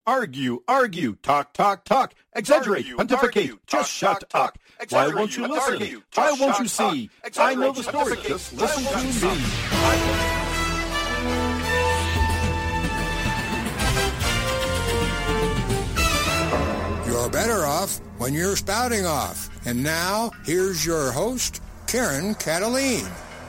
Argue, talk, exaggerate, pontificate, just shut up. Why won't you listen? Why won't you see? I know the story, just listen to me. You're better off when you're spouting off. And now, here's your host, Karen Cataline.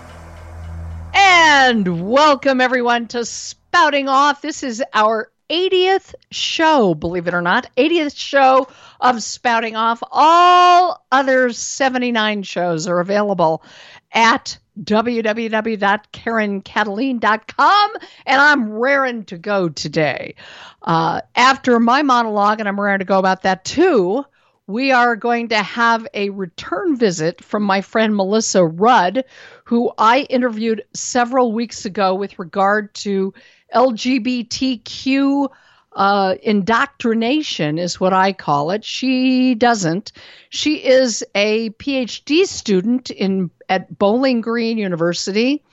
And welcome, everyone, to Spouting Off. This is our 80th show, believe it or not, 80th show of Spouting Off. All other 79 shows are available at www.karencataline.com, and I'm raring to go today. After my monologue, and I'm raring to go about that too, we are going to have a return visit from my friend Melissa Rudd, who I interviewed several weeks ago with regard to LGBTQ indoctrination is what I call it. She doesn't. She is a PhD student at Bowling Green University.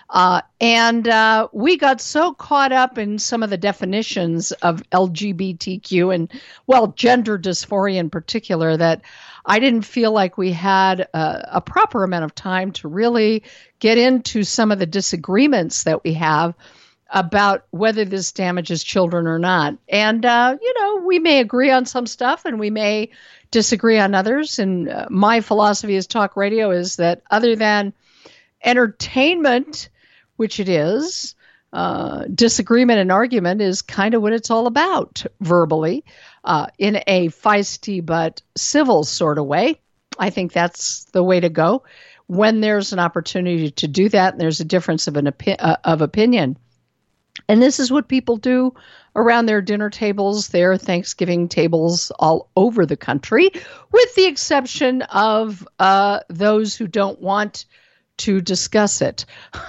And we got so caught up in some of the definitions of LGBTQ and, well, gender dysphoria in particular, that I didn't feel like we had a proper amount of time to really get into some of the disagreements that we have about whether this damages children or not. And, we may agree on some stuff and we may disagree on others. And my philosophy as talk radio is that other than entertainment, which it is, disagreement and argument is kind of what it's all about verbally, in a feisty but civil sort of way. I think that's the way to go when there's an opportunity to do that and there's a difference of opinion. And this is what people do around their dinner tables, their Thanksgiving tables all over the country, with the exception of those who don't want to discuss it.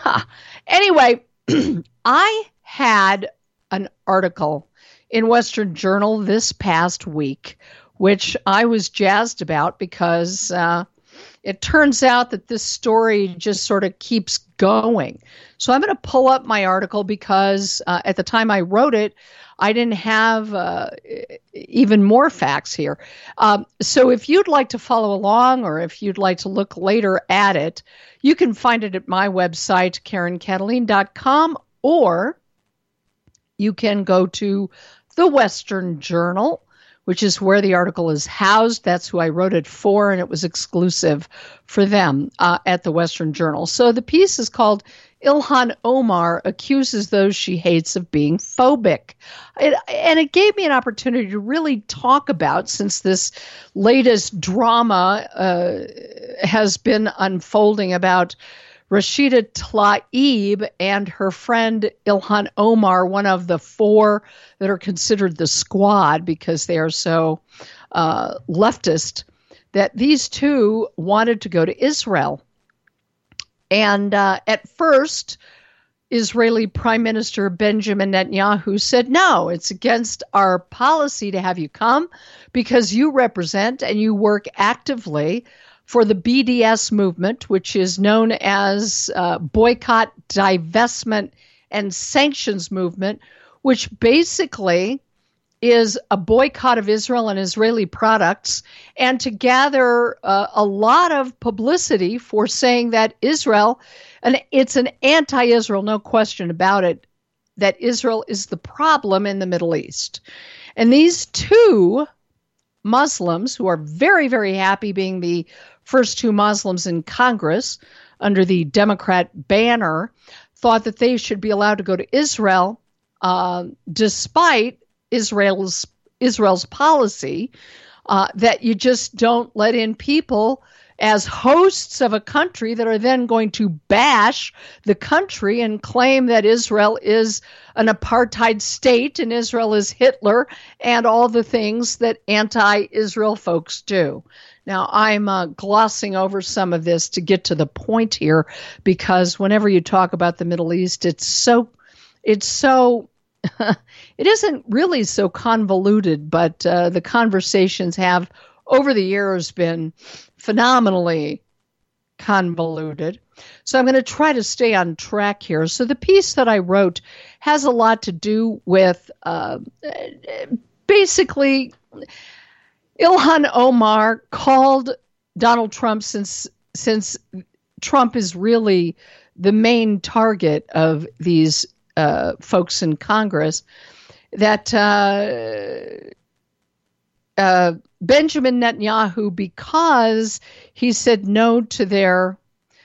Anyway, I had an article in Western Journal this past week, which I was jazzed about because it turns out that this story just sort of keeps going. So I'm going to pull up my article because at the time I wrote it, I didn't have even more facts here. So if you'd like to follow along or if you'd like to look later at it, you can find it at my website, KarenCataline.com, or you can go to the Western Journal, which is where the article is housed. That's who I wrote it for, and it was exclusive for them at the Western Journal. So the piece is called Ilhan Omar Accuses Those She Hates of Being Phobic. And it gave me an opportunity to really talk about, since this latest drama has been unfolding about Rashida Tlaib and her friend Ilhan Omar, one of the four that are considered the squad because they are so leftist, that these two wanted to go to Israel. And at first, Israeli Prime Minister Benjamin Netanyahu said, no, it's against our policy to have you come because you represent and you work actively for the BDS movement, which is known as Boycott, Divestment, and Sanctions Movement, which basically is a boycott of Israel and Israeli products, and to gather a lot of publicity for saying that Israel, and it's an anti-Israel, no question about it, that Israel is the problem in the Middle East. And these two Muslims, who are very, very happy being the first two Muslims in Congress under the Democrat banner, thought that they should be allowed to go to Israel, despite Israel's policy that you just don't let in people as hosts of a country that are then going to bash the country and claim that Israel is an apartheid state and Israel is Hitler and all the things that anti-Israel folks do. Now, I'm glossing over some of this to get to the point here, because whenever you talk about the Middle East, it's so it isn't really so convoluted, but the conversations have over the years been phenomenally convoluted. So I'm going to try to stay on track here. So the piece that I wrote has a lot to do with basically Ilhan Omar called Donald Trump, since Trump is really the main target of these folks in Congress, that Benjamin Netanyahu, because he said no to their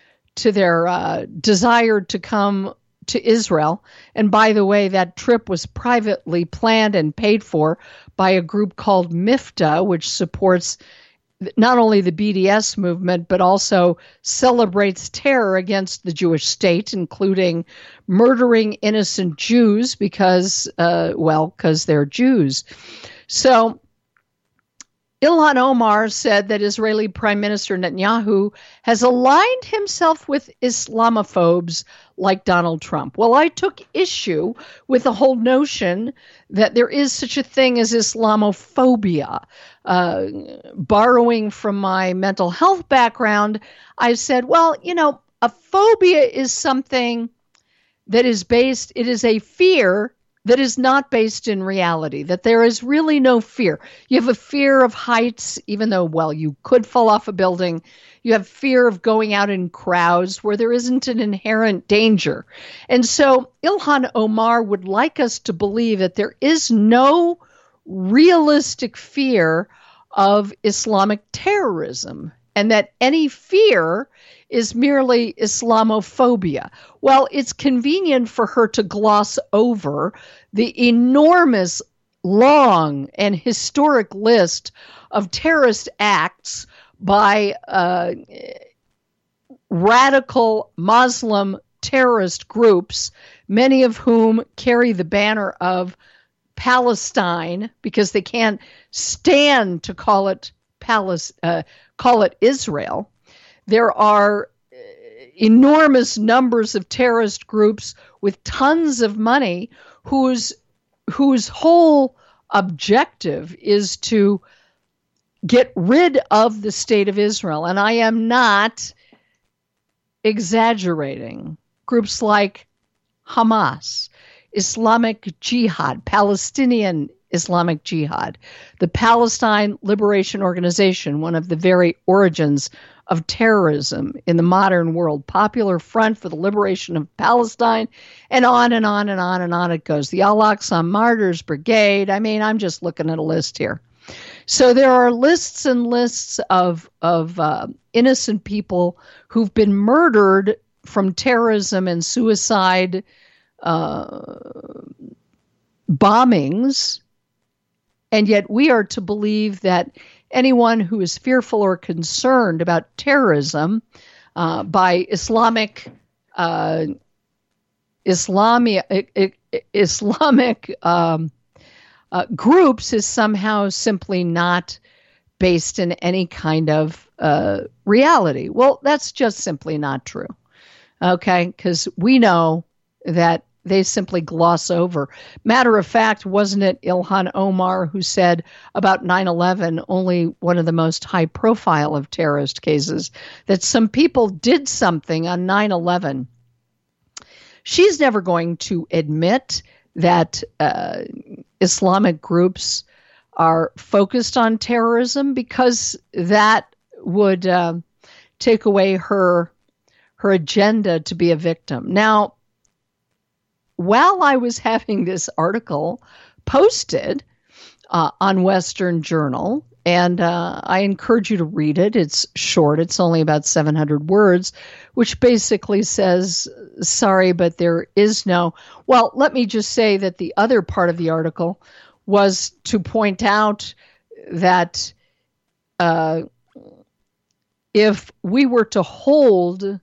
desire to come to Israel. And by the way, that trip was privately planned and paid for by a group called MIFTA, which supports not only the BDS movement, but also celebrates terror against the Jewish state, including murdering innocent Jews because they're Jews. So Ilhan Omar said that Israeli Prime Minister Netanyahu has aligned himself with Islamophobes like Donald Trump. Well, I took issue with the whole notion that there is such a thing as Islamophobia. Borrowing from my mental health background, I said, well, a phobia is something that is based, it is a fear that is not based in reality, that there is really no fear. You have a fear of heights, even though, you could fall off a building. You have fear of going out in crowds where there isn't an inherent danger. And so Ilhan Omar would like us to believe that there is no realistic fear of Islamic terrorism, and that any fear is merely Islamophobia. Well, it's convenient for her to gloss over the enormous, long, and historic list of terrorist acts by radical Muslim terrorist groups, many of whom carry the banner of Palestine because they can't stand to call it Israel. There are enormous numbers of terrorist groups with tons of money whose whole objective is to get rid of the state of Israel. And I am not exaggerating. Groups like Hamas, Islamic Jihad, Palestinian Islamic Jihad, the Palestine Liberation Organization, one of the very origins of terrorism in the modern world, Popular Front for the Liberation of Palestine, and on and on and on and on it goes. The Al-Aqsa Martyrs Brigade. I mean, I'm just looking at a list here. So there are lists and lists of innocent people who've been murdered from terrorism and suicide bombings, and yet we are to believe that anyone who is fearful or concerned about terrorism by Islamic groups is somehow simply not based in any kind of reality. Well, that's just simply not true. Okay, because we know that they simply gloss over. Matter of fact, wasn't it Ilhan Omar who said about 9/11, only one of the most high profile of terrorist cases, that some people did something on 9/11? She's never going to admit that Islamic groups are focused on terrorism, because that would take away her agenda to be a victim. Now, while I was having this article posted on Western Journal, and I encourage you to read it. It's short. It's only about 700 words, which basically says, sorry, but there is no. Well, let me just say that the other part of the article was to point out that if we were to hold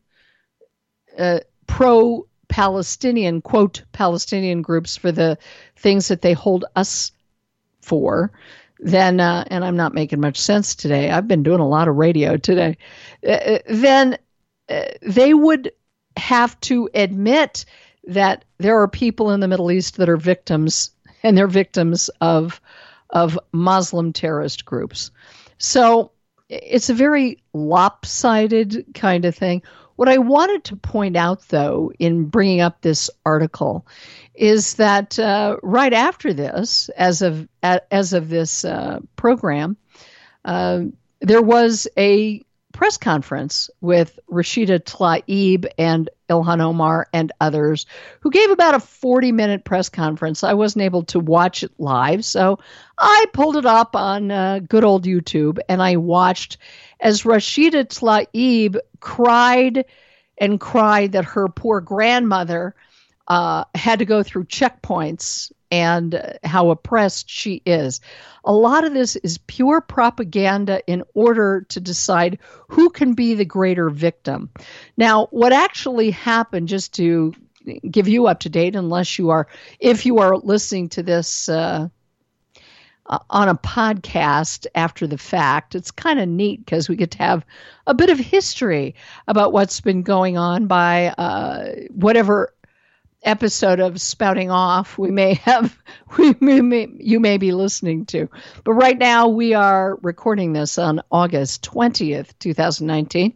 pro-Palestinian, quote, Palestinian groups for the things that they hold us for, then, and I'm not making much sense today, I've been doing a lot of radio today, then they would have to admit that there are people in the Middle East that are victims, and they're victims of Muslim terrorist groups. So it's a very lopsided kind of thing. What I wanted to point out, though, in bringing up this article, is that right after this, as of this program, there was a press conference with Rashida Tlaib and Ilhan Omar and others who gave about a 40-minute press conference. I wasn't able to watch it live, so I pulled it up on good old YouTube, and I watched as Rashida Tlaib cried and cried that her poor grandmother had to go through checkpoints and how oppressed she is. A lot of this is pure propaganda in order to decide who can be the greater victim. Now, what actually happened, just to give you up to date, if you are listening to this on a podcast after the fact, it's kind of neat because we get to have a bit of history about what's been going on by whatever episode of Spouting Off you may be listening to. But right now we are recording this on August 20th, 2019.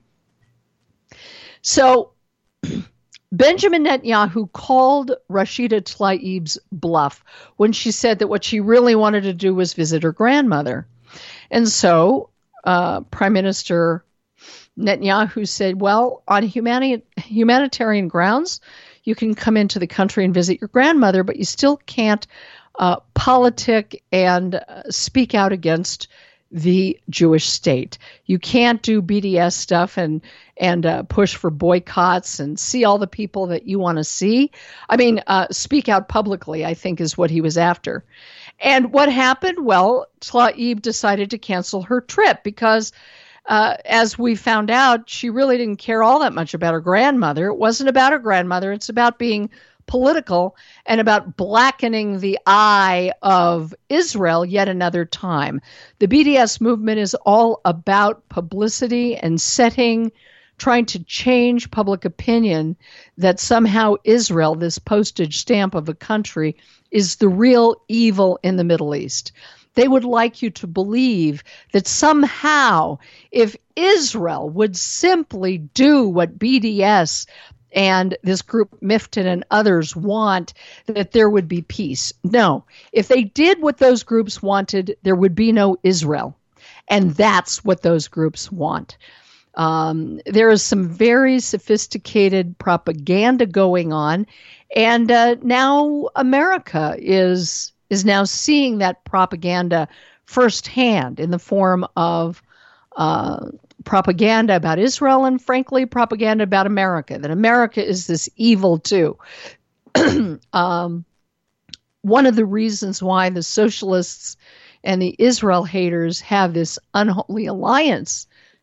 So Benjamin Netanyahu called Rashida Tlaib's bluff when she said that what she really wanted to do was visit her grandmother. And so Prime Minister Netanyahu said, well, on humanitarian grounds, you can come into the country and visit your grandmother, but you still can't politic and speak out against the Jewish state. You can't do BDS stuff and push for boycotts and see all the people that you want to see. I mean, speak out publicly, I think, is what he was after. And what happened? Well, Tlaib decided to cancel her trip because as we found out, she really didn't care all that much about her grandmother. It wasn't about her grandmother. It's about being political and about blackening the eye of Israel yet another time. The BDS movement is all about publicity and trying to change public opinion that somehow Israel, this postage stamp of a country, is the real evil in the Middle East. They would like you to believe that somehow if Israel would simply do what BDS and this group Mifton and others want, that there would be peace. No, if they did what those groups wanted, there would be no Israel. And that's what those groups want. There is some very sophisticated propaganda going on. And now America is now seeing that propaganda firsthand in the form of propaganda about Israel and, frankly, propaganda about America, that America is this evil too. One of the reasons why the socialists and the Israel haters have this unholy alliance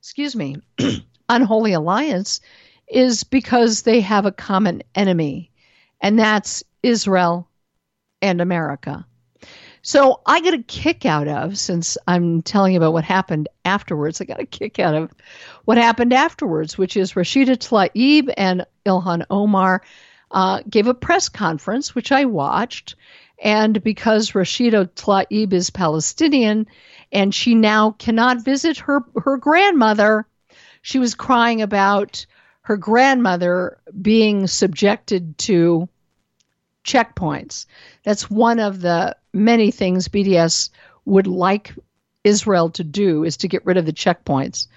is because they have a common enemy, and that's Israel and America. So I get a kick out of, since I'm telling you about what happened afterwards, I got a kick out of what happened afterwards, which is Rashida Tlaib and Ilhan Omar gave a press conference, which I watched. And because Rashida Tlaib is Palestinian and she now cannot visit her grandmother, she was crying about her grandmother being subjected to checkpoints. That's one of the many things BDS would like Israel to do, is to get rid of the checkpoints.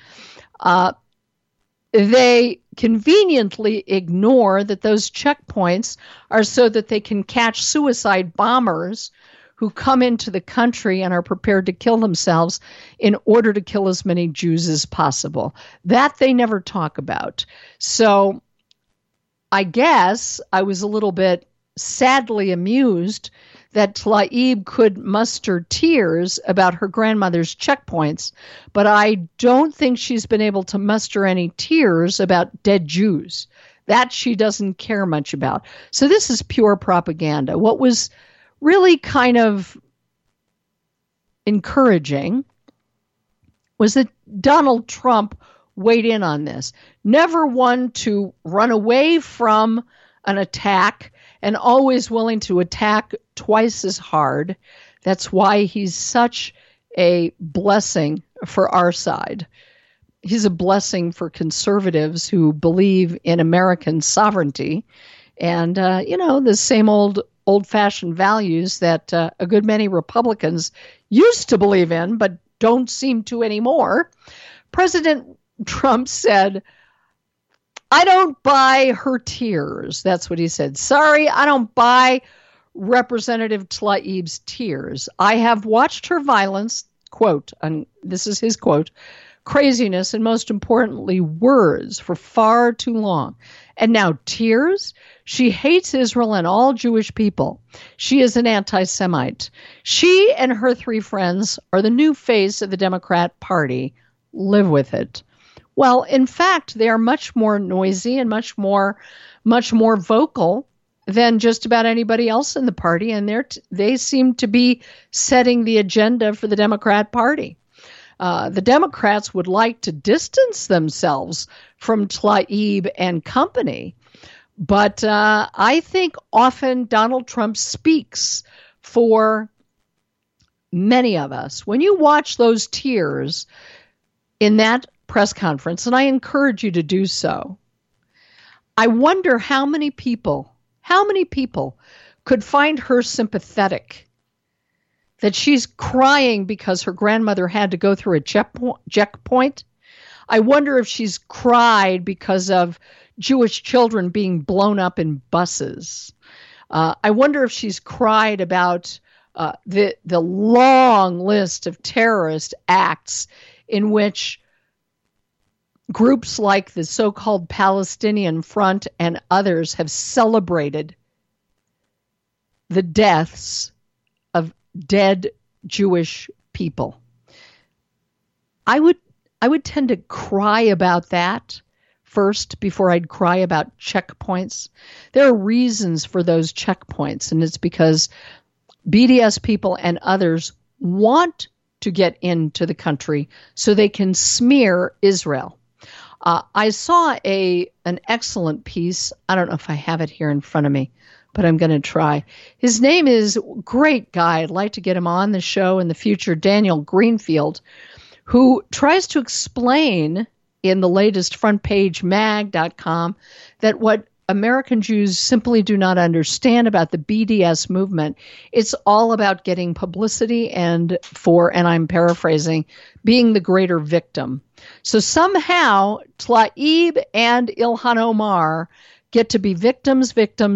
They conveniently ignore that those checkpoints are so that they can catch suicide bombers who come into the country and are prepared to kill themselves in order to kill as many Jews as possible. That they never talk about. So I guess I was a little bit sadly amused that Tlaib could muster tears about her grandmother's checkpoints, but I don't think she's been able to muster any tears about dead Jews. That she doesn't care much about. So this is pure propaganda. What was really kind of encouraging was that Donald Trump weighed in on this. Never one to run away from an attack, and always willing to attack twice as hard. That's why he's such a blessing for our side. he's a blessing for conservatives who believe in American sovereignty and, the same old-fashioned values that a good many Republicans used to believe in, but don't seem to anymore. President Trump said, I don't buy her tears. That's what he said. Sorry, I don't buy Representative Tlaib's tears. I have watched her violence, quote, and this is his quote, craziness, and most importantly, words for far too long. And now tears? She hates Israel and all Jewish people. She is an anti-Semite. She and her three friends are the new face of the Democrat Party. Live with it. Well, in fact, they are much more noisy and much more vocal than just about anybody else in the party, and they seem to be setting the agenda for the Democrat Party. The Democrats would like to distance themselves from Tlaib and company, but I think often Donald Trump speaks for many of us. When you watch those tears in that press conference, and I encourage you to do so, I wonder how many people could find her sympathetic, that she's crying because her grandmother had to go through a checkpoint. I wonder if she's cried because of Jewish children being blown up in buses. I wonder if she's cried about the long list of terrorist acts in which groups like the so-called Palestinian Front and others have celebrated the deaths of dead Jewish people. I would tend to cry about that first before I'd cry about checkpoints. There are reasons for those checkpoints, and it's because BDS people and others want to get into the country so they can smear Israel. I saw an excellent piece. I don't know if I have it here in front of me, but I'm going to try. His name is, great guy, I'd like to get him on the show in the future, Daniel Greenfield, who tries to explain in the latest frontpagemag.com that what American Jews simply do not understand about the BDS movement, it's all about getting publicity and I'm paraphrasing, being the greater victim. So somehow Tlaib and Ilhan Omar get to be victims,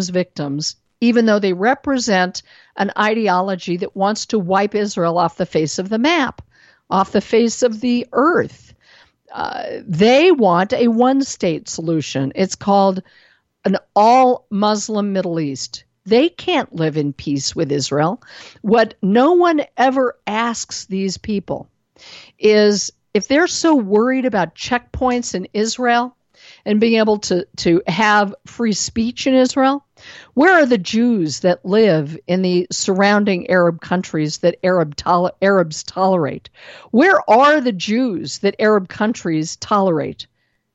even though they represent an ideology that wants to wipe Israel off the face of the map, off the face of the earth. They want a one-state solution. It's called an all-Muslim Middle East. They can't live in peace with Israel. What no one ever asks these people is, if they're so worried about checkpoints in Israel and being able to have free speech in Israel, where are the Jews that live in the surrounding Arab countries that Arabs tolerate? Where are the Jews that Arab countries tolerate?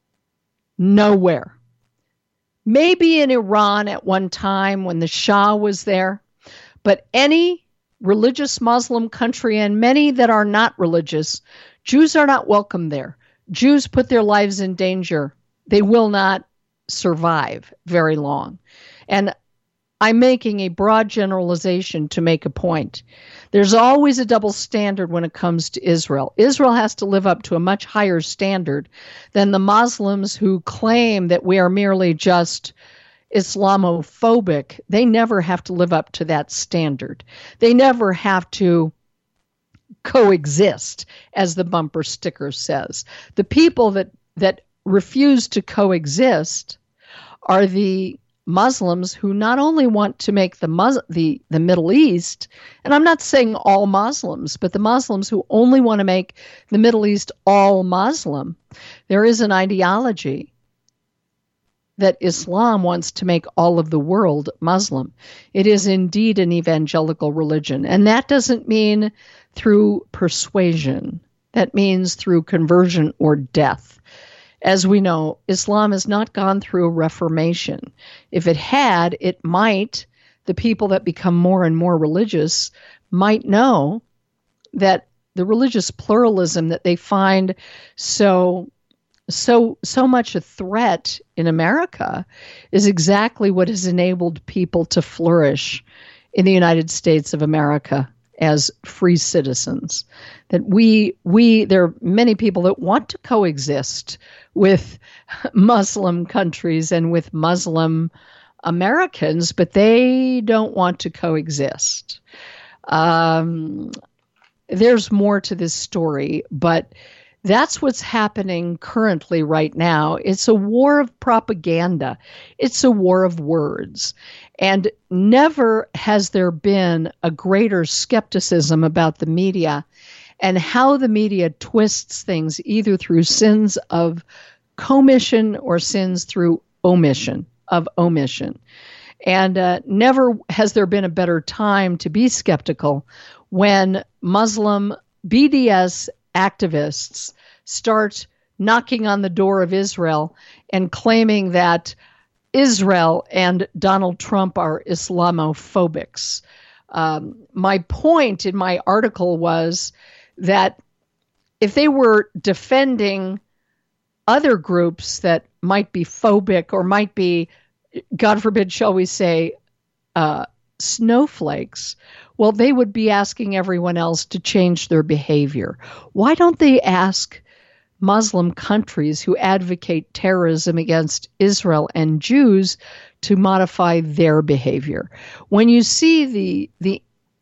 Nowhere. Maybe in Iran at one time when the Shah was there, but any religious Muslim country and many that are not religious, Jews are not welcome there. Jews put their lives in danger. They will not survive very long. And I'm making a broad generalization to make a point. There's always a double standard when it comes to Israel. Israel has to live up to a much higher standard than the Muslims who claim that we are merely just Islamophobic. They never have to live up to that standard. They never have to coexist, as the bumper sticker says. The people that refuse to coexist are the Muslims who not only want to make the Middle East, and I'm not saying all Muslims, but the Muslims who only want to make the Middle East all Muslim. There is an ideology that Islam wants to make all of the world Muslim. It is indeed an evangelical religion, and that doesn't mean through persuasion. That means through conversion or death. As we know, Islam has not gone through a reformation. If it had, the people that become more and more religious might know that the religious pluralism that they find so so much a threat in America is exactly what has enabled people to flourish in the United States of America as free citizens. That there are many people that want to coexist with Muslim countries and with Muslim Americans, but they don't want to coexist. There's more to this story, but that's what's happening currently right now. It's a war of propaganda. It's a war of words. And never has there been a greater skepticism about the media and how the media twists things either through sins of commission or sins through omission. And never has there been a better time to be skeptical when Muslim BDS activists start knocking on the door of Israel and claiming that Israel and Donald Trump are Islamophobics. My point in my article was that if they were defending other groups that might be phobic or might be, God forbid, shall we say, snowflakes, well, they would be asking everyone else to change their behavior. Why don't they ask Muslim countries who advocate terrorism against Israel and Jews to modify their behavior? When you see the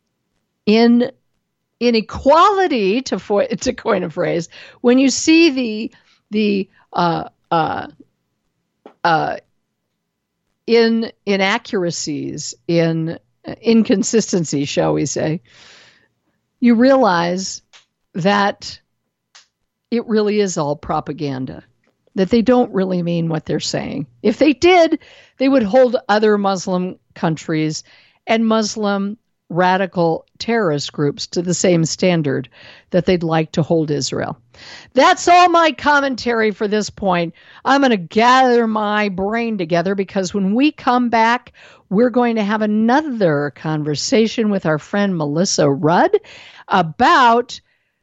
inequality, to coin a phrase, when you see the inaccuracies, in inconsistency, shall we say, you realize that it really is all propaganda, that they don't really mean what they're saying. If they did, they would hold other Muslim countries and Muslim radical terrorist groups to the same standard that they'd like to hold Israel. That's all my commentary for this point. I'm going to gather my brain together because when we come back, we're going to have another conversation with our friend Melissa Rudd about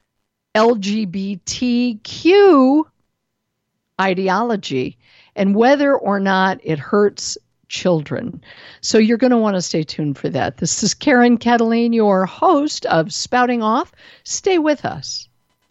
LGBTQ ideology and whether or not it hurts children. So you're going to want to stay tuned for that. This is Karen Kataline, your host of Spouting Off. Stay with us.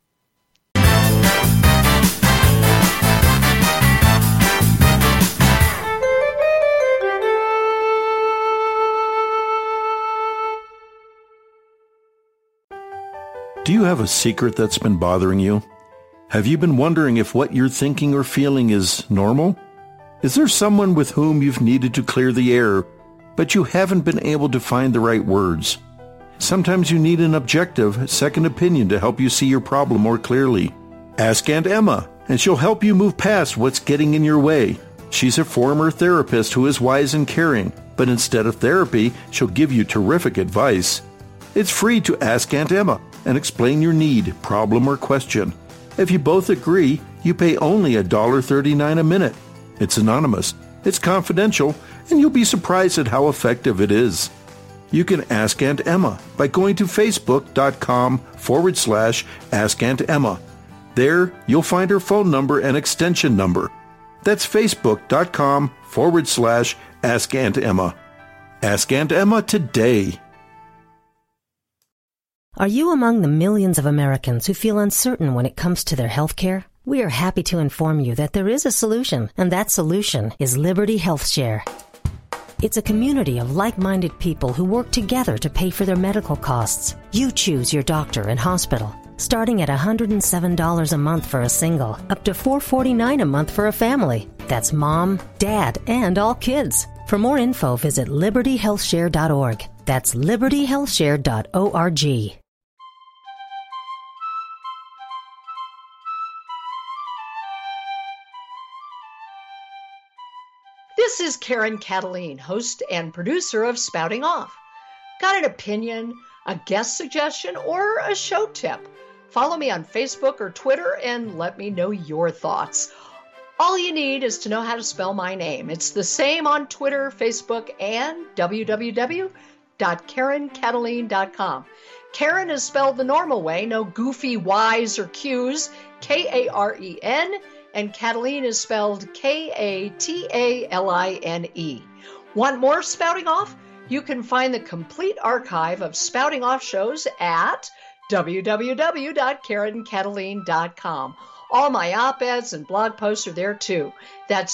Do you have a secret that's been bothering you? Have you been wondering if what you're thinking or feeling is normal? Is there someone with whom you've needed to clear the air, but you haven't been able to find the right words? Sometimes you need an objective, second opinion to help you see your problem more clearly. Ask Aunt Emma, and she'll help you move past what's getting in your way. She's a former therapist who is wise and caring, but instead of therapy, she'll give you terrific advice. It's free to ask Aunt Emma and explain your need, problem, or question. If you both agree, you pay only $1.39 a minute. It's anonymous, it's confidential, and you'll be surprised at how effective it is. You can ask Aunt Emma by going to facebook.com/Ask Aunt Emma. There, you'll find her phone number and extension number. That's facebook.com/Ask Aunt Emma. Ask Aunt Emma today. Are you among the millions of Americans who feel uncertain when it comes to their health care? We are happy to inform you that there is a solution, and that solution is Liberty Health Share. It's a community of like-minded people who work together to pay for their medical costs. You choose your doctor and hospital, starting at $107 a month for a single, up to $449 a month for a family. That's mom, dad, and all kids. For more info, visit libertyhealthshare.org. That's libertyhealthshare.org. This is Karen Kataline, host and producer of Spouting Off. Got an opinion, a guest suggestion, or a show tip? Follow me on Facebook or Twitter and let me know your thoughts. All you need is to know how to spell my name. It's the same on Twitter, Facebook, and www.KarenKataline.com. Karen is spelled the normal way, no goofy Y's or Q's, Karen, and Kataline is spelled Kataline. Want more Spouting Off? You can find the complete archive of Spouting Off shows at www.KarenKataline.com. All my op-eds and blog posts are there too. That's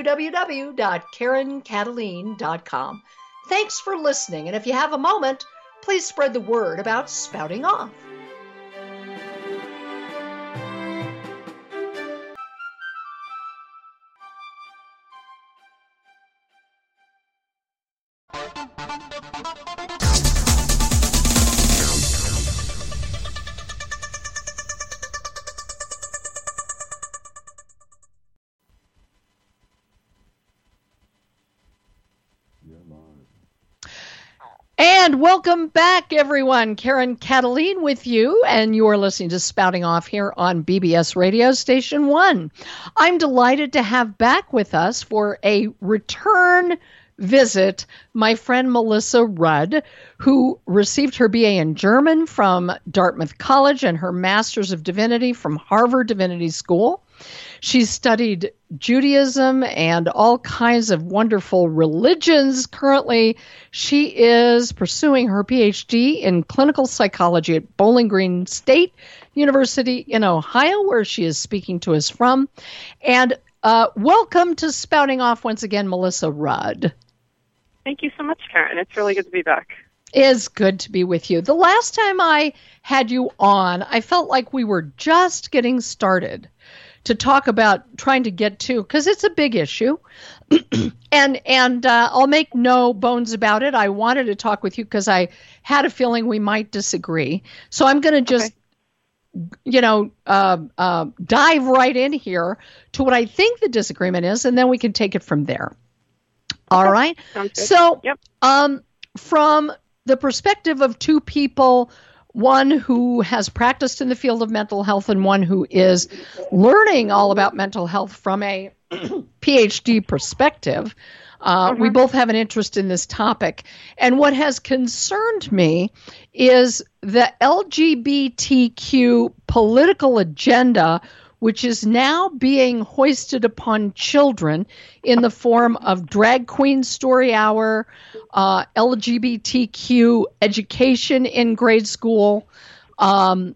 www.KarenKataline.com. Thanks for listening, and if you have a moment, please spread the word about Spouting Off. And welcome back, everyone. Karen Kataline with you, and you're listening to Spouting Off here on BBS Radio Station 1. I'm delighted to have back with us for a return visit my friend Melissa Rudd, who received her BA in German from Dartmouth College and her Master's of Divinity from Harvard Divinity School. She's studied Judaism and all kinds of wonderful religions. Currently, she is pursuing her PhD in clinical psychology at Bowling Green State University in Ohio, where she is speaking to us from. And welcome to Spouting Off once again, Melissa Rudd. Thank you so much, Karen. It's really good to be back. It's good to be with you. The last time I had you on, I felt like we were just getting started to talk about trying to get to, because it's a big issue, and I'll make no bones about it. I wanted to talk with you because I had a feeling we might disagree. So I'm going to just, dive right in here to what I think the disagreement is, and then we can take it from there. All right. So, from the perspective of two people, one who has practiced in the field of mental health and one who is learning all about mental health from a PhD perspective, we both have an interest in this topic. And what has concerned me is the LGBTQ political agenda, which is now being hoisted upon children in the form of drag queen story hour, LGBTQ education in grade school, drag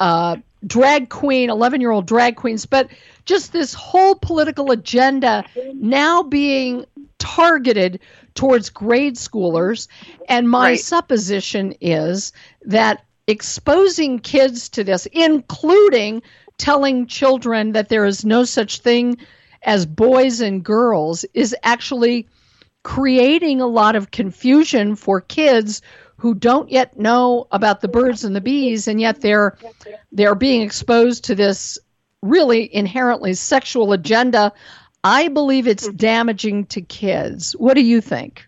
queen, 11-year-old drag queens, but just this whole political agenda now being targeted towards grade schoolers. And my supposition is that exposing kids to this, including telling children that there is no such thing as boys and girls, is actually creating a lot of confusion for kids who don't yet know about the birds and the bees, and yet they're being exposed to this really inherently sexual agenda. I believe it's damaging to kids. What do you think?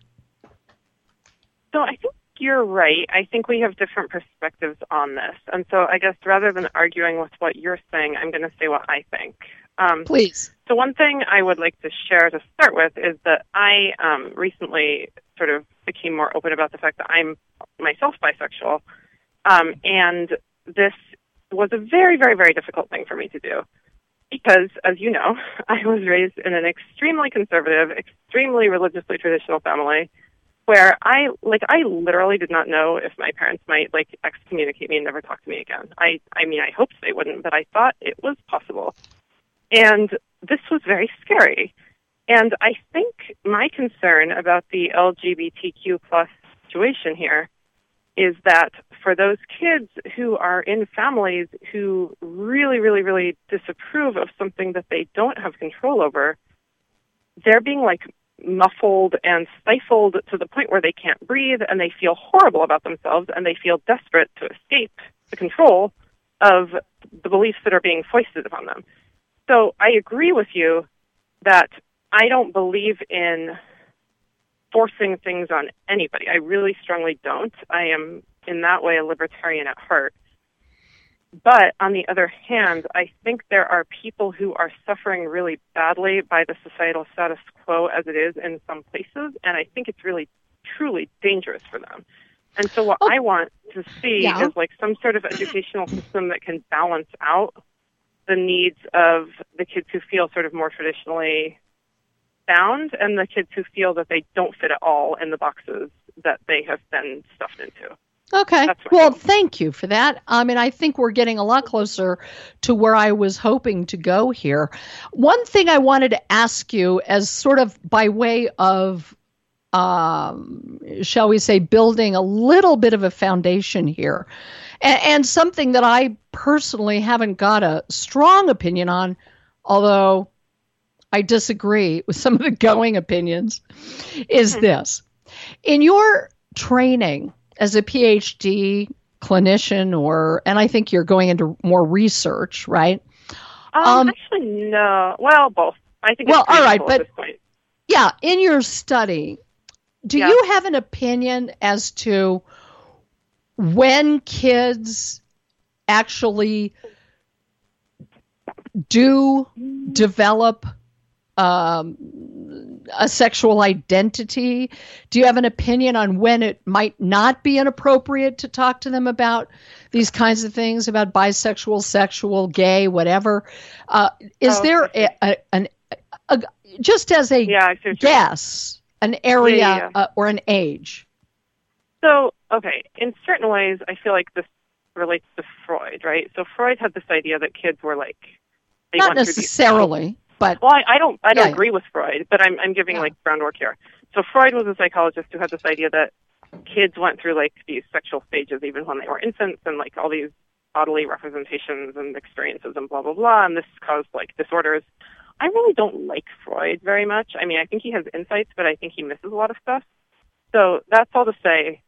So I think you're right. I think we have different perspectives on this. And so I guess rather than arguing with what you're saying, I'm going to say what I think. Please. So one thing I would like to share to start with is that I recently sort of became more open about the fact that I'm myself bisexual. And this was a very, very, very difficult thing for me to do. Because, as you know, I was raised in an extremely conservative, extremely religiously traditional family where I literally did not know if my parents might, excommunicate me and never talk to me again. I mean, I hoped they wouldn't, but I thought it was possible. And this was very scary. And I think my concern about the LGBTQ plus situation here is that for those kids who are in families who really, really, really disapprove of something that they don't have control over, they're being muffled and stifled to the point where they can't breathe and they feel horrible about themselves and they feel desperate to escape the control of the beliefs that are being foisted upon them. So I agree with you that I don't believe in forcing things on anybody. I really strongly don't. I am, in that way, a libertarian at heart. But on the other hand, I think there are people who are suffering really badly by the societal status quo as it is in some places, and I think it's really, truly dangerous for them. And so what I want to see is some sort of educational system that can balance out the needs of the kids who feel sort of more traditionally bound and the kids who feel that they don't fit at all in the boxes that they have been stuffed into. Okay. Well, thank you for that. I mean, I think we're getting a lot closer to where I was hoping to go here. One thing I wanted to ask you as sort of by way of, shall we say, building a little bit of a foundation here, and something that I personally haven't got a strong opinion on, although I disagree with some of the going opinions, is this. In your training as a PhD clinician, and I think you're going into more research, right? Actually, no. Well, both. I think. Well, all right, but yeah, in your study, do you have an opinion as to when kids actually do develop a sexual identity? Do you have an opinion on when it might not be inappropriate to talk to them about these kinds of things, about bisexual, sexual, gay, whatever? Is there just as a guess, an area or an age? So, okay, in certain ways, I feel like this relates to Freud, right? So Freud had this idea that kids were like, they not necessarily. But, well, I don't agree with Freud, but I'm giving like groundwork here. So Freud was a psychologist who had this idea that kids went through like these sexual stages even when they were infants, and like all these bodily representations and experiences and blah blah blah, and this caused like disorders. I really don't like Freud very much. I mean, I think he has insights, but I think he misses a lot of stuff. So that's all to say,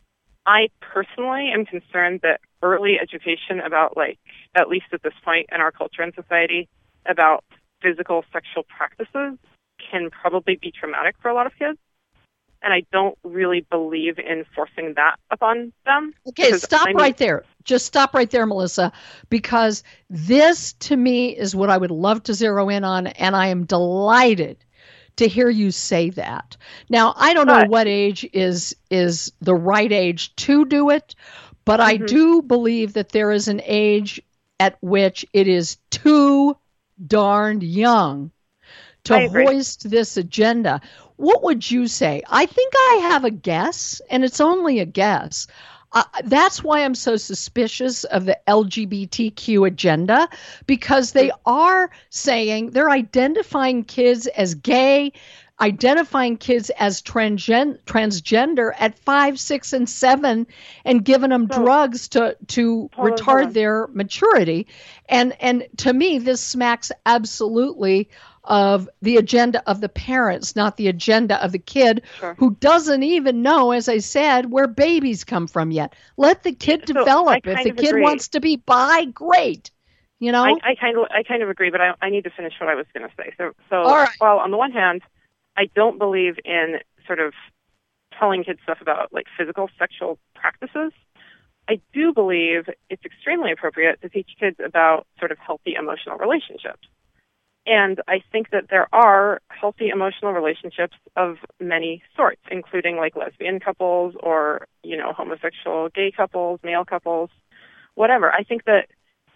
I personally am concerned that early education about, like, at least at this point in our culture and society, about physical sexual practices can probably be traumatic for a lot of kids. And I don't really believe in forcing that upon them. Okay, stop right there. Just stop right there, Melissa, because this, to me, is what I would love to zero in on, and I am delighted to hear you say that. Now, I don't know what age is the right age to do it, but I do believe that there is an age at which it is too darned young to hoist this agenda. What would you say? I think I have a guess, and it's only a guess. That's why I'm so suspicious of the LGBTQ agenda, because they are saying they're identifying kids as gay, identifying kids as transgender at 5, 6, and 7, and giving them drugs to retard their maturity. And to me, this smacks absolutely of the agenda of the parents, not the agenda of the kid who doesn't even know, as I said, where babies come from yet. Let the kid develop. If the kid wants to be bi, great. You know, I kind of agree, but I need to finish what I was going to say. So all right. Well, on the one hand, I don't believe in sort of telling kids stuff about like physical sexual practices. I do believe it's extremely appropriate to teach kids about sort of healthy emotional relationships. And I think that there are healthy emotional relationships of many sorts, including like lesbian couples or, you know, homosexual gay couples, male couples, whatever. I think that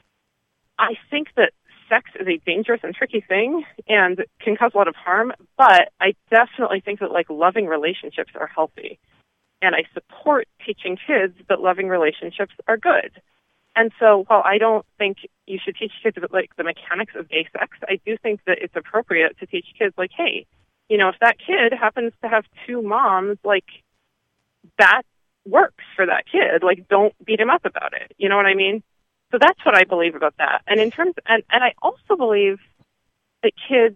sex is a dangerous and tricky thing and can cause a lot of harm, but I definitely think that like loving relationships are healthy. And I support teaching kids that loving relationships are good. And so while I don't think you should teach kids about like the mechanics of gay sex, I do think that it's appropriate to teach kids like, hey, you know, if that kid happens to have 2 moms, like that works for that kid. Like, don't beat him up about it. You know what I mean? So that's what I believe about that. And in terms, and I also believe that kids,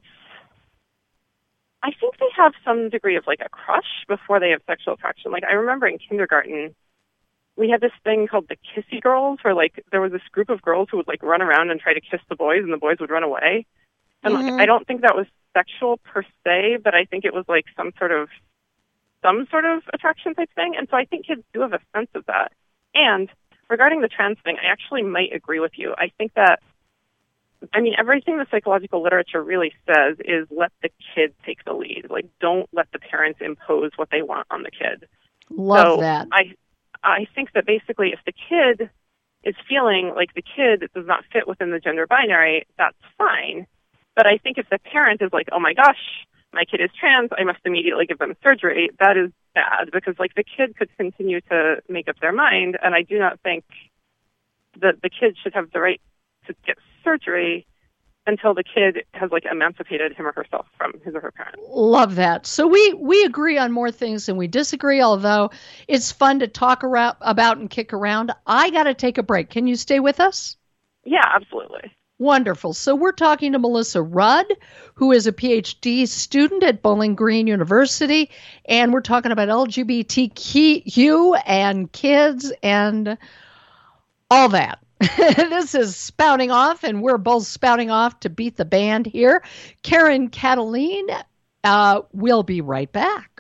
I think they have some degree of like a crush before they have sexual attraction. Like I remember in kindergarten, we had this thing called the Kissy Girls, where like there was this group of girls who would like run around and try to kiss the boys, and the boys would run away. And like, I don't think that was sexual per se, but I think it was like some sort of attraction type thing. And so I think kids do have a sense of that. And regarding the trans thing, I actually might agree with you. I think that, I mean, everything the psychological literature really says is let the kid take the lead. Like, don't let the parents impose what they want on the kid. Love that. I think that basically if the kid is feeling like the kid does not fit within the gender binary, that's fine. But I think if the parent is like, oh my gosh, my kid is trans, I must immediately give them surgery, that is bad, because like the kid could continue to make up their mind, and I do not think that the kid should have the right to get surgery until the kid has like emancipated him or herself from his or her parent. Love that. So we agree on more things than we disagree, although it's fun to talk about and kick around. I got to take a break. Can you stay with us? Yeah, absolutely. Wonderful. So we're talking to Melissa Rudd, who is a PhD student at Bowling Green University, and we're talking about LGBTQ and kids and all that. This is Spouting Off, and we're both spouting off to beat the band here. Karen Kataline will be right back.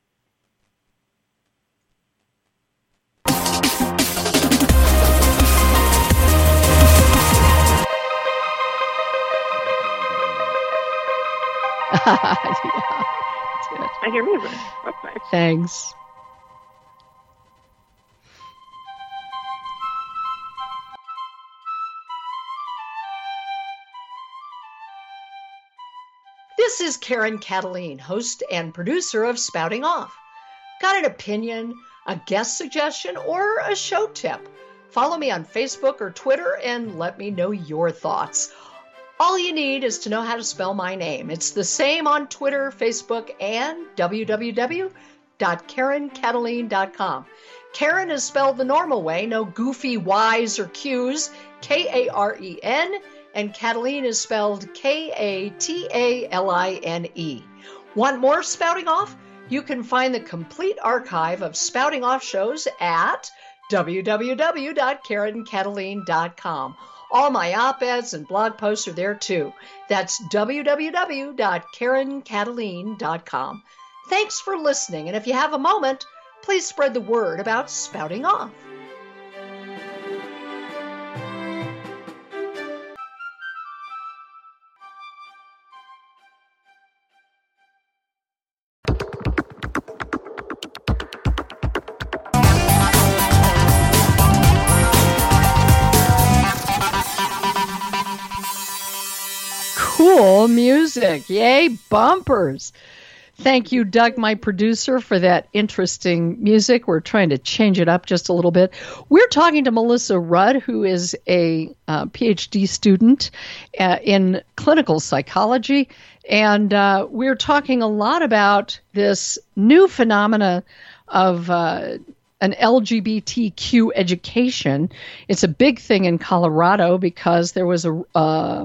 Yeah, I hear music. That's nice. Thanks. This is Karen Kataline, host and producer of Spouting Off. Got an opinion, a guest suggestion, or a show tip? Follow me on Facebook or Twitter and let me know your thoughts. All you need is to know how to spell my name. It's the same on Twitter, Facebook, and www.KarenKataline.com. Karen is spelled the normal way, no goofy Y's or Q's, Karen, and Kataline is spelled Kataline. Want more Spouting Off? You can find the complete archive of Spouting Off shows at www.KarenKataline.com. All my op-eds and blog posts are there too. That's www.KarenKataline.com. Thanks for listening, and if you have a moment, please spread the word about Spouting Off. Cool music. Yay, bumpers. Thank you, Doug, my producer, for that interesting music. We're trying to change it up just a little bit. We're talking to Melissa Rudd, who is a PhD student in clinical psychology. And we're talking a lot about this new phenomena of an LGBTQ education. It's a big thing in Colorado because there was a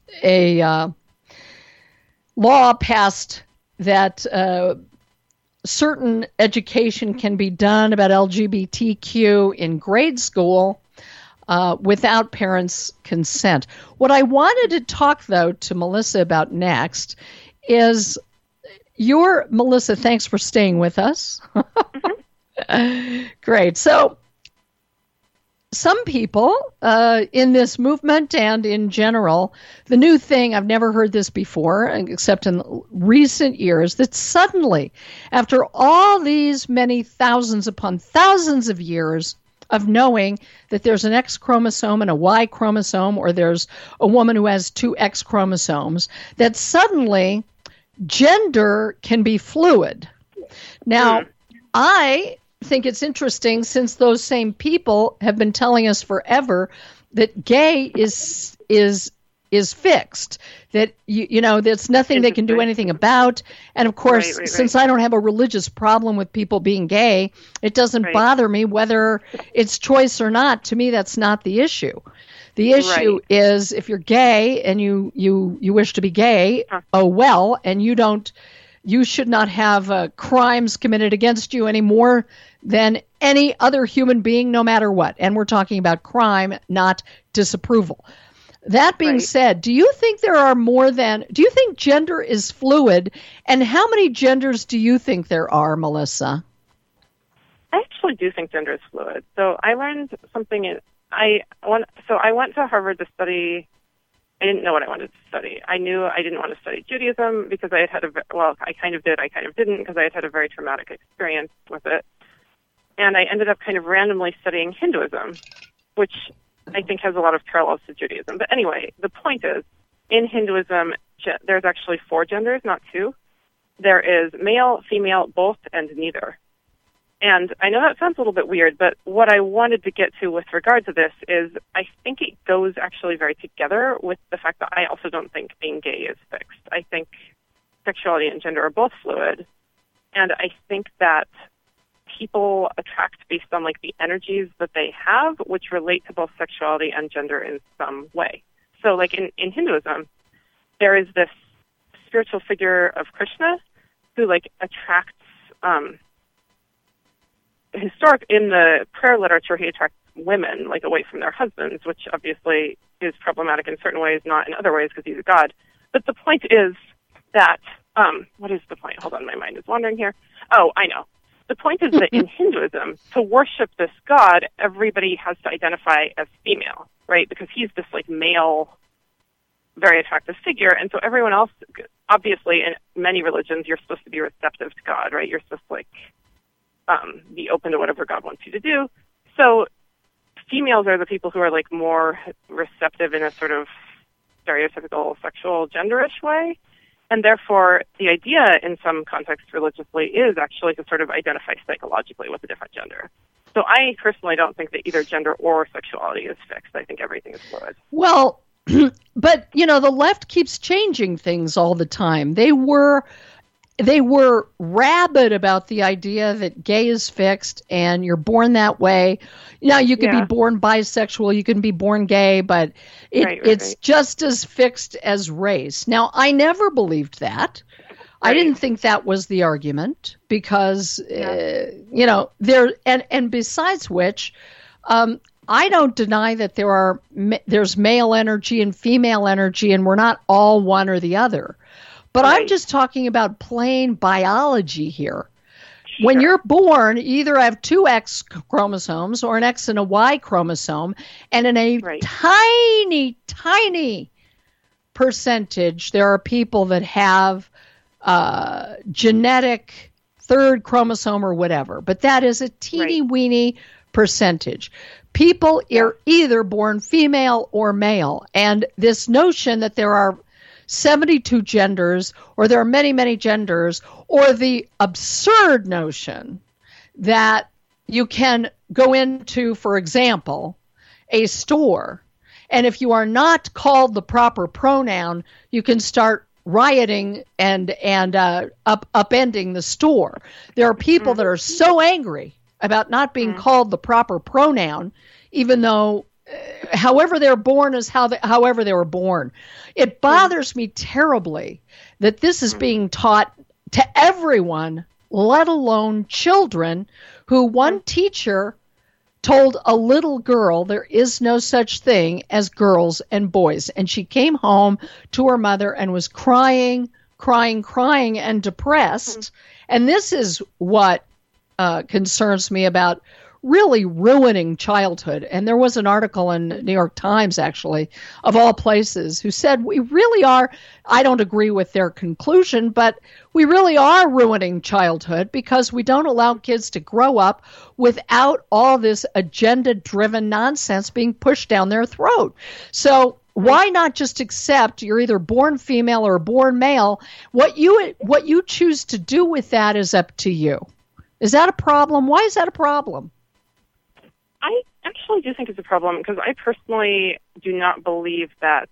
law passed that certain education can be done about LGBTQ in grade school without parents' consent. What I wanted to talk, though, to Melissa about next is Melissa, thanks for staying with us. Great. So, some people in this movement and in general, the new thing, I've never heard this before, except in recent years, that suddenly, after all these many thousands upon thousands of years of knowing that there's an X chromosome and a Y chromosome, or there's a woman who has two X chromosomes, that suddenly gender can be fluid. Now, I think it's interesting, since those same people have been telling us forever that gay is fixed, that there's nothing they can do anything about. And of course, since I don't have a religious problem with people being gay, it doesn't bother me whether it's choice or not. To me, that's not the issue. The issue is if you're gay and you wish to be gay, oh well, and you should not have crimes committed against you any more than any other human being, no matter what. And we're talking about crime, not disapproval. That being said, do you think do you think gender is fluid? And how many genders do you think there are, Melissa? I actually do think gender is fluid. So I learned something. I went to Harvard to study. I didn't know what I wanted to study. I knew I didn't want to study Judaism because I kind of did, I kind of didn't, because I had a very traumatic experience with it. And I ended up kind of randomly studying Hinduism, which I think has a lot of parallels to Judaism. But anyway, the point is, in Hinduism, there's actually 4 genders, not 2. There is male, female, both, and neither. And I know that sounds a little bit weird, but what I wanted to get to with regard to this is I think it goes actually very together with the fact that I also don't think being gay is fixed. I think sexuality and gender are both fluid, and I think that people attract based on like the energies that they have, which relate to both sexuality and gender in some way. So like in Hinduism, there is this spiritual figure of Krishna who like attracts in the prayer literature, he attracts women like away from their husbands, which obviously is problematic in certain ways, not in other ways because he's a god. But the point is that what is the point? Hold on, my mind is wandering here. Oh, I know. The point is that in Hinduism, to worship this god, everybody has to identify as female, right? Because he's this like male, very attractive figure, and so everyone else, obviously, in many religions, you're supposed to be receptive to God, right? You're supposed to like be open to whatever God wants you to do. So females are the people who are like more receptive in a sort of stereotypical sexual genderish way. And therefore, the idea in some contexts religiously is actually to sort of identify psychologically with a different gender. So I personally don't think that either gender or sexuality is fixed. I think everything is fluid. Well, but, you know, the left keeps changing things all the time. They were rabid about the idea that gay is fixed and you're born that way. Now, you can be born bisexual, you can be born gay, but it's just as fixed as race. Now, I never believed that. I didn't think that was the argument because, you know, and besides which, I don't deny that there's male energy and female energy, and we're not all one or the other. But I'm just talking about plain biology here. Sure. When you're born, you either have 2 X chromosomes or an X and a Y chromosome, and in a tiny, tiny percentage, there are people that have genetic 3rd chromosome or whatever. But that is a teeny-weeny percentage. People are either born female or male, and this notion that there are 72 genders, or there are many, many genders, or the absurd notion that you can go into, for example, a store, and if you are not called the proper pronoun, you can start rioting and upending the store. There are people that are so angry about not being called the proper pronoun, even though however they're born is however they were born. It bothers me terribly that this is being taught to everyone, let alone children, who one teacher told a little girl there is no such thing as girls and boys. And she came home to her mother and was crying and depressed. And this is what concerns me about really ruining childhood. And there was an article in New York Times, actually, of all places, who said we really are, I don't agree with their conclusion, but we really are ruining childhood because we don't allow kids to grow up without all this agenda-driven nonsense being pushed down their throat. So why not just accept you're either born female or born male? What you choose to do with that is up to you. Is that a problem? Why is that a problem? I actually do think it's a problem because I personally do not believe that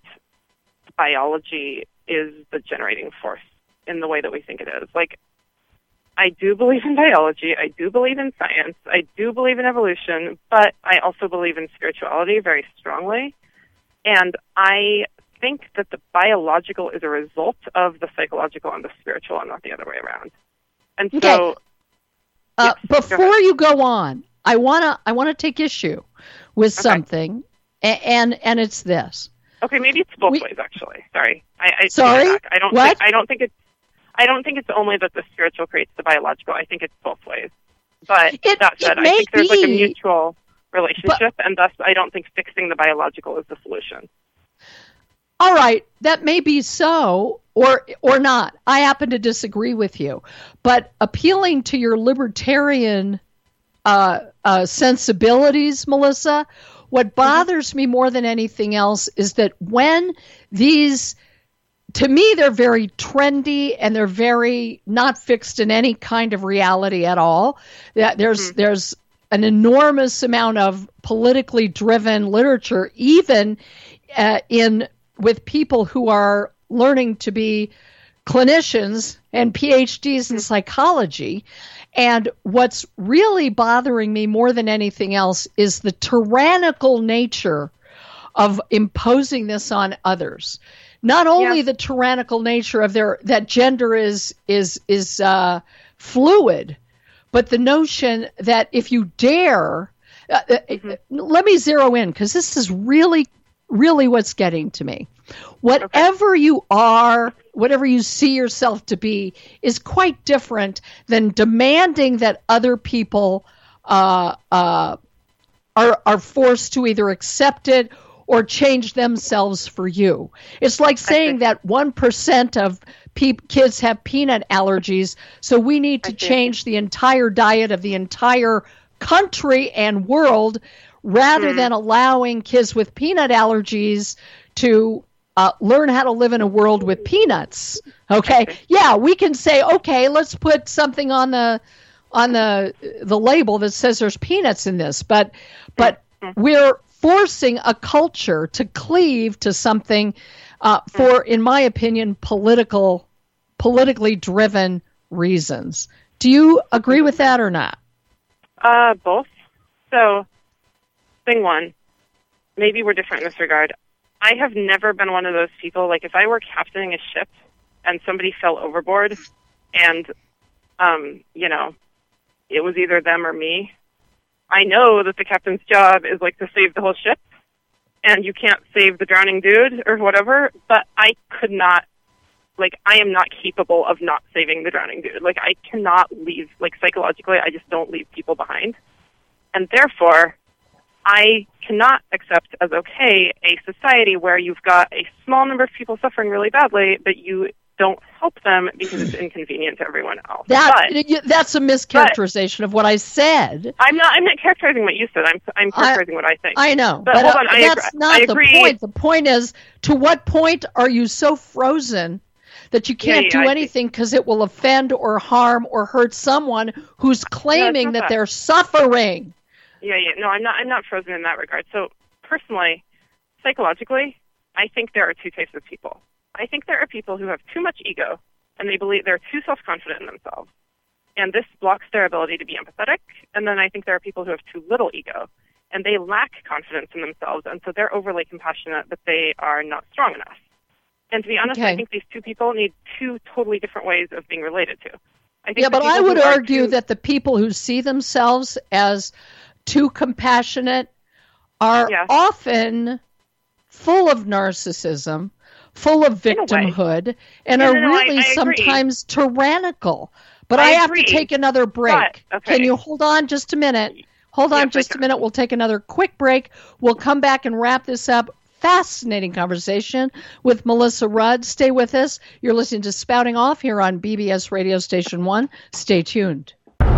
biology is the generating force in the way that we think it is. Like, I do believe in biology, I do believe in science, I do believe in evolution, but I also believe in spirituality very strongly. And I think that the biological is a result of the psychological and the spiritual and not the other way around. And so... Yes, before you go on, I wanna take issue with something, and it's this. Okay, maybe it's both ways. Actually, sorry. Sorry. I don't think it's only that the spiritual creates the biological. I think it's both ways. But that said, I think there's like a mutual relationship, and thus I don't think fixing the biological is the solution. All right, that may be so, or not. I happen to disagree with you. But appealing to your libertarian sensibilities, Melissa. What bothers me more than anything else is that when these, to me, they're very trendy and they're very not fixed in any kind of reality at all. That there's an enormous amount of politically driven literature, even with people who are learning to be clinicians and PhDs in psychology. And what's really bothering me more than anything else is the tyrannical nature of imposing this on others. Not only the tyrannical nature of that gender is fluid, but the notion that if you dare, let me zero in because this is really, really what's getting to me. Whatever you are, whatever you see yourself to be, is quite different than demanding that other people are forced to either accept it or change themselves for you. It's like saying that 1% of kids have peanut allergies, so we need to change the entire diet of the entire country and world rather than allowing kids with peanut allergies to learn how to live in a world with peanuts. Okay. Yeah, we can say, okay, let's put something on the label that says there's peanuts in this, but we're forcing a culture to cleave to something for, in my opinion, politically driven reasons. Do you agree with that or not? Both. So, thing one, maybe we're different in this regard. I have never been one of those people, like if I were captaining a ship and somebody fell overboard and, it was either them or me, I know that the captain's job is like to save the whole ship and you can't save the drowning dude or whatever, but I could not, I am not capable of not saving the drowning dude. I cannot leave, psychologically, I just don't leave people behind. And therefore, I cannot accept as okay a society where you've got a small number of people suffering really badly, but you don't help them because it's inconvenient to everyone else. That's a mischaracterization of what I said. I'm not characterizing what you said. I'm characterizing what I think. I know, but hold on. That's not the point. The point is, to what point are you so frozen that you can't do anything because it will offend or harm or hurt someone who's claiming that they're suffering? No, I'm not frozen in that regard. So personally, psychologically, I think there are two types of people. I think there are people who have too much ego and they believe they're too self-confident in themselves. And this blocks their ability to be empathetic. And then I think there are people who have too little ego and they lack confidence in themselves. And so they're overly compassionate, but they are not strong enough. And to be honest, I think these two people need two totally different ways of being related to. But I would argue that the people who see themselves as too compassionate are often full of narcissism, full of victimhood, and are really sometimes tyrannical. But I have to take another break. Can you hold on just a minute? Hold on just a minute. We'll take another quick break. We'll come back and wrap this up. Fascinating conversation with Melissa Rudd. Stay with us. You're listening to Spouting Off here on BBS Radio Station 1. Stay tuned.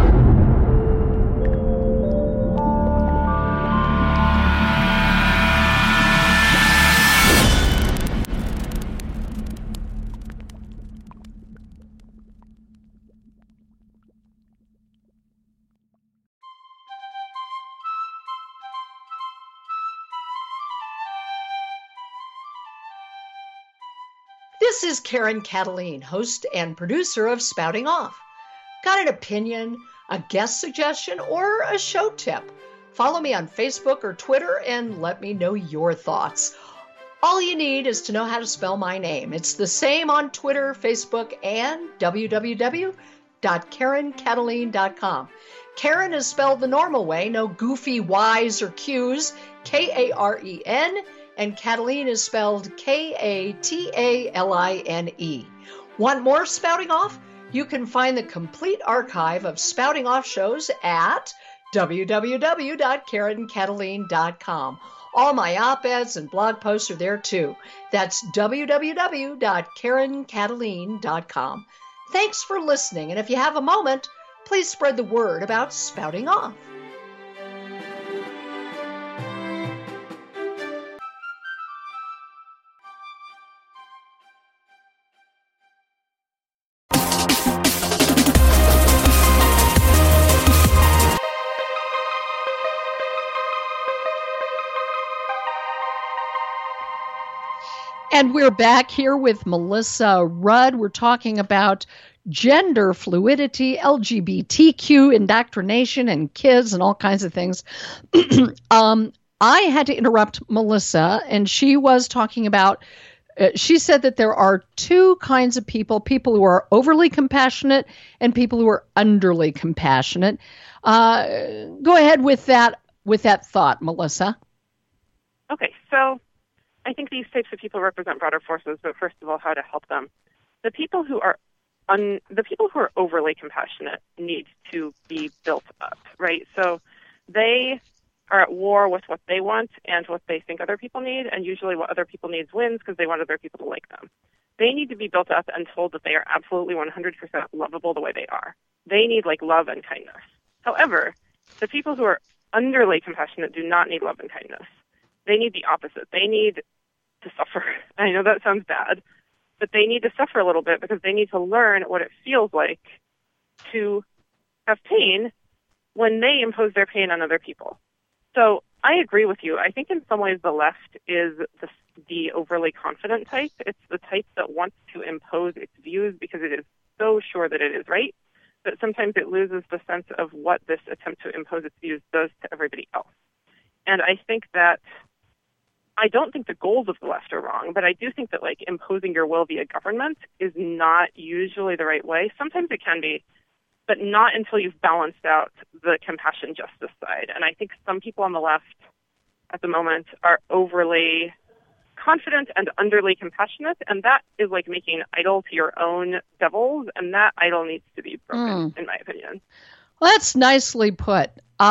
This is Karen Cataline, host and producer of Spouting Off. Got an opinion, a guest suggestion, or a show tip? Follow me on Facebook or Twitter and let me know your thoughts. All you need is to know how to spell my name. It's the same on Twitter, Facebook, and www.KarenCataline.com. Karen is spelled the normal way, no goofy Y's or Q's, Karen, and Cataline is spelled Kataline. Want more Spouting Off? You can find the complete archive of Spouting Off shows at www.KarenCataline.com. All my op-eds and blog posts are there too. That's www.KarenCataline.com. Thanks for listening, and if you have a moment, please spread the word about Spouting Off. And we're back here with Melissa Rudd. We're talking about gender fluidity, LGBTQ indoctrination, and kids and all kinds of things. I had to interrupt Melissa, and she was talking about, she said that there are two kinds of people who are overly compassionate and people who are underly compassionate. Go ahead with that thought, Melissa. Okay, so I think these types of people represent broader forces, but first of all, how to help them. The people who are overly compassionate need to be built up, right? So they are at war with what they want and what they think other people need, and usually what other people need wins because they want other people to like them. They need to be built up and told that they are absolutely 100% lovable the way they are. They need love and kindness. However, the people who are underly compassionate do not need love and kindness. They need the opposite. They need to suffer. I know that sounds bad, but they need to suffer a little bit because they need to learn what it feels like to have pain when they impose their pain on other people. So I agree with you. I think in some ways the left is the overly confident type. It's the type that wants to impose its views because it is so sure that it is right, but sometimes it loses the sense of what this attempt to impose its views does to everybody else. And I think that I don't think the goals of the left are wrong, but I do think that imposing your will via government is not usually the right way. Sometimes it can be, but not until you've balanced out the compassion justice side. And I think some people on the left at the moment are overly confident and underly compassionate, and that is making idol to your own devils, and that idol needs to be broken, in my opinion. Well, that's nicely put.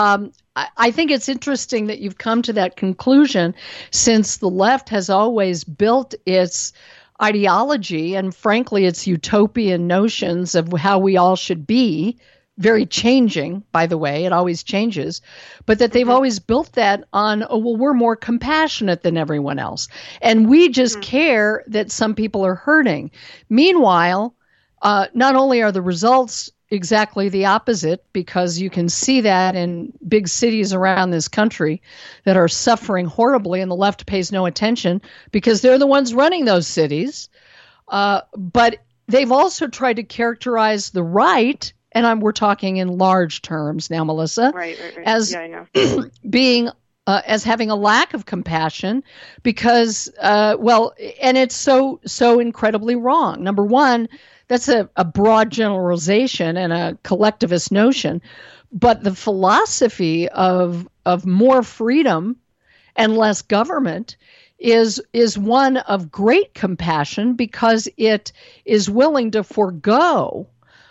I think it's interesting that you've come to that conclusion, since the left has always built its ideology and, frankly, its utopian notions of how we all should be, very changing, by the way, it always changes, but that they've always built that on, we're more compassionate than everyone else. And we just care that some people are hurting. Meanwhile, not only are the results exactly the opposite, because you can see that in big cities around this country that are suffering horribly, and the left pays no attention because they're the ones running those cities. But they've also tried to characterize the right, and we're talking in large terms now, Melissa, right. as being as having a lack of compassion because, and it's so incredibly wrong. Number one, that's a broad generalization and a collectivist notion. But the philosophy of more freedom and less government is one of great compassion because it is willing to forego.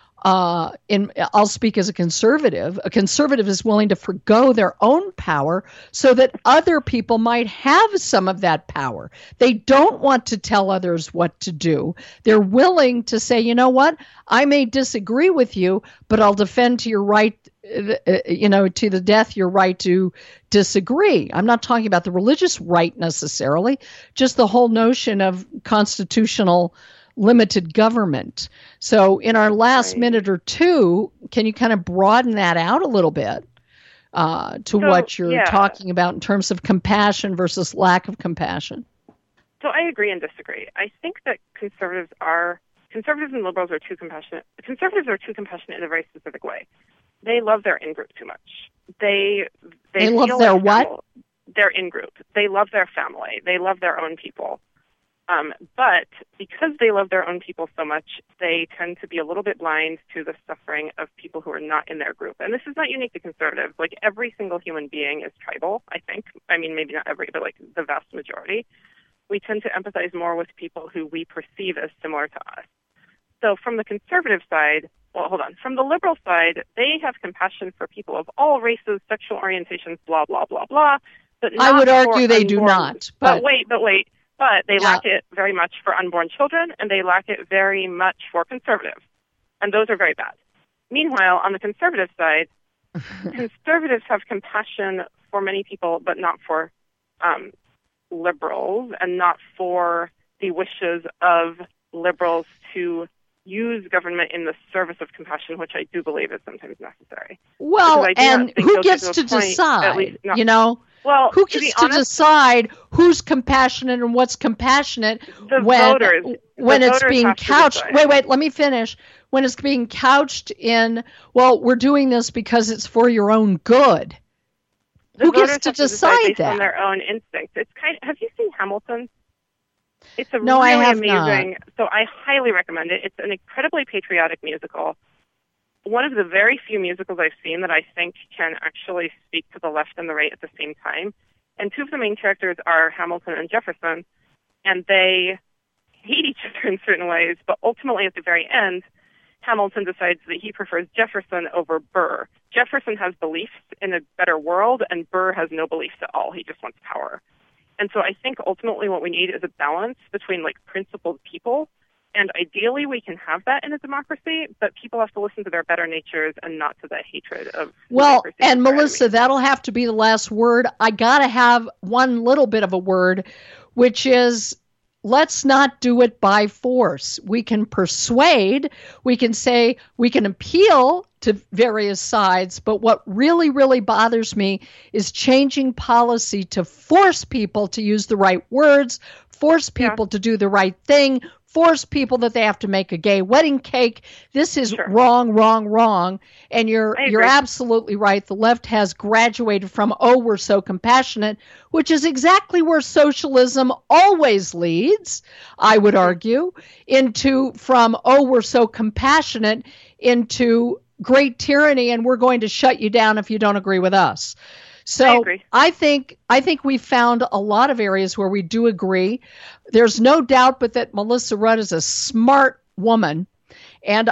I'll speak as a conservative. A conservative is willing to forgo their own power so that other people might have some of that power. They don't want to tell others what to do. They're willing to say, you know what, I may disagree with you, but I'll defend to your right, to the death, your right to disagree. I'm not talking about the religious right necessarily, just the whole notion of constitutional limited government. So in our last minute or two, can you kind of broaden that out a little bit to what you're talking about in terms of compassion versus lack of compassion? So I agree and disagree. I think that conservatives and liberals are too compassionate. Conservatives are too compassionate in a very specific way. They love their in-group too much. They love their what? Their in-group. They love their family. They love their own people. But because they love their own people so much, they tend to be a little bit blind to the suffering of people who are not in their group. And this is not unique to conservatives. Every single human being is tribal, I think. I mean, maybe not every, but the vast majority. We tend to empathize more with people who we perceive as similar to us. So from the conservative side, from the liberal side, they have compassion for people of all races, sexual orientations, blah, blah, blah, blah. But not I would argue they do not. But wait. But they lack it very much for unborn children, and they lack it very much for conservatives. And those are very bad. Meanwhile, on the conservative side, conservatives have compassion for many people, but not for liberals, and not for the wishes of liberals to use government in the service of compassion, which I do believe is sometimes necessary. Well, and who gets to decide, Well, who gets to decide who's compassionate and what's compassionate when it's being couched. Wait, let me finish. When it's being couched in, well, we're doing this because it's for your own good. Who gets to decide based that? On their own instincts. It's have you seen Hamilton? It's a no, really I have amazing. Not. So I highly recommend it. It's an incredibly patriotic musical. One of the very few musicals I've seen that I think can actually speak to the left and the right at the same time. And two of the main characters are Hamilton and Jefferson, and they hate each other in certain ways, but ultimately at the very end, Hamilton decides that he prefers Jefferson over Burr. Jefferson has beliefs in a better world, and Burr has no beliefs at all. He just wants power. And so I think ultimately what we need is a balance between like principled people, and ideally we can have that in a democracy, but people have to listen to their better natures and not to the hatred of democracy. And Melissa, that'll have to be the last word. I got to have one little bit of a word, which is let's not do it by force. We can persuade, we can say, we can appeal to various sides, but what really, really bothers me is changing policy to force people to use the right words, force people to do the right thing, force people that they have to make a gay wedding cake. This is wrong. And you're absolutely right. The left has graduated from, we're so compassionate, which is exactly where socialism always leads, I would argue, from we're so compassionate into great tyranny, and we're going to shut you down if you don't agree with us. So I think we found a lot of areas where we do agree. There's no doubt but that Melissa Rudd is a smart woman, and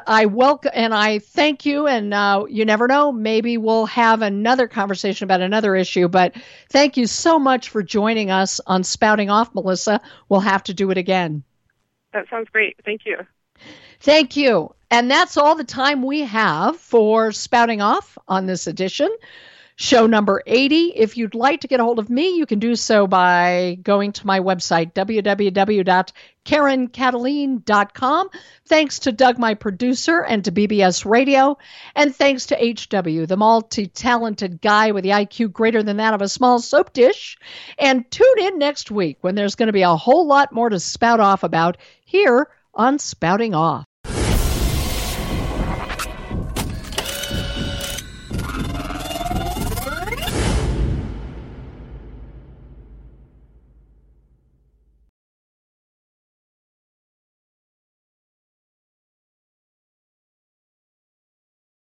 I thank you, and you never know, maybe we'll have another conversation about another issue, but thank you so much for joining us on Spouting Off, Melissa. We'll have to do it again. That sounds great. Thank you. Thank you. And that's all the time we have for Spouting Off on this edition. Show number 80. If you'd like to get a hold of me, you can do so by going to my website, www.KarenKataline.com. Thanks to Doug, my producer, and to BBS Radio. And thanks to HW, the multi-talented guy with the IQ greater than that of a small soap dish. And tune in next week when there's going to be a whole lot more to spout off about here on Spouting Off.